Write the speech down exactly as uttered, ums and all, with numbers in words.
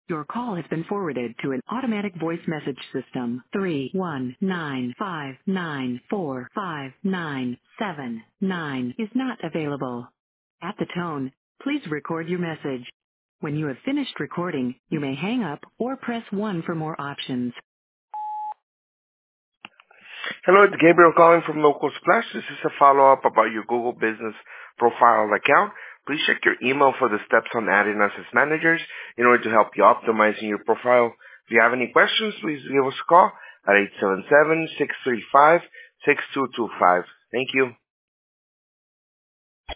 Your call has been forwarded to an automatic voice message system. three one nine five nine four five nine seven nine is not available. At the tone, please record your message. When you have finished recording, you may hang up or press one for more options. Hello, it's Gabriel calling from Local Splash. This is a follow-up about your Google Business Profile account. Please check your email for the steps on adding us as managers in order to help you optimizing your profile. If you have any questions, please give us a call at eight seven seven, six three five, six two two five. Thank you.